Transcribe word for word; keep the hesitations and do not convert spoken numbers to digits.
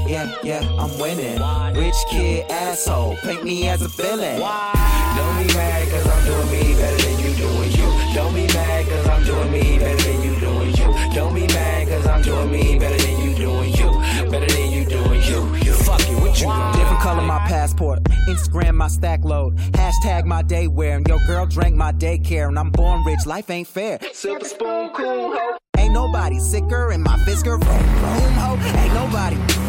yeah, yeah, I'm winning. Rich kid, asshole, paint me as a villain. Don't be mad cause I'm doing me better than you doing you. Don't be mad cause I'm doing me better than you doing you. Don't be mad cause I'm doing me better than you doing you. Better than you doing you. You fuck it, what you doing? Different color my passport, Instagram my stack load, hashtag my day wear, and your girl drank my daycare, and I'm born rich, life ain't fair. Silver spoon, cool ho. Ain't nobody sicker in my Fisker, vroom, vroom ho. Ain't nobody.